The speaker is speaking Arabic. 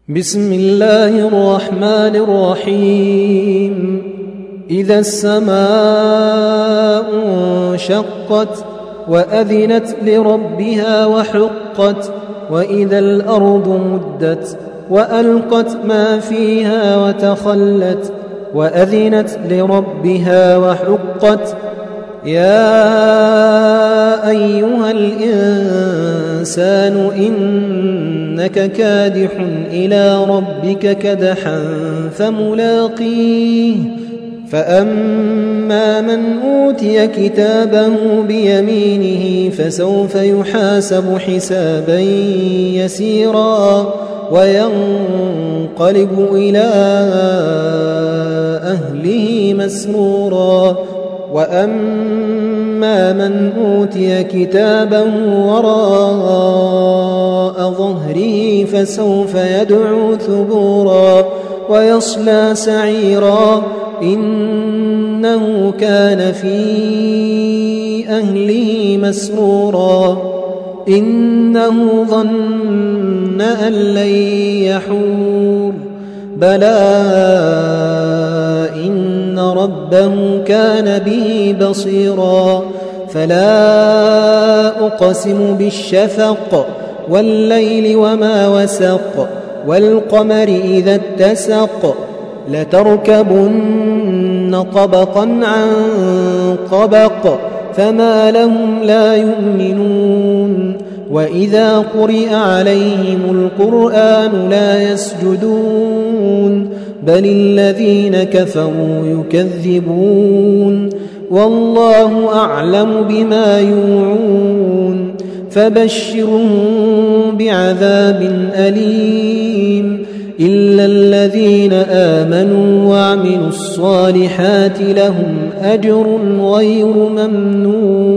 بسم الله الرحمن الرحيم. إذا السماء انشقت وأذنت لربها وحقت وإذا الأرض مدت وألقت ما فيها وتخلت وأذنت لربها وحقت. يا أيها الإنسان إنك كادح إلى ربك كدحا فملاقيه. فأما من أوتي كتابه بيمينه فسوف يحاسب حسابا يسيرا وينقلب إلى أهله مسرورا. وأما من أوتي كتابه وراء ظهره فسوف يدعو ثبورا ويصلى سعيرا إنه كان في أهله مسرورا إنه ظن أن لن يحور بلى إن ربه كان به بصيرا. فلا أقسم بالشفق والليل وما وسق والقمر إذا اتسق لتركبن طبقا عن طبق فما لهم لا يؤمنون. وإذا قرئ عليهم القرآن لا يسجدون بل الذين كفروا يكذبون والله أعلم بما يوعون. فبشرهم بعذاب أليم إلا الذين آمنوا وعملوا الصالحات لهم أجر غير ممنون.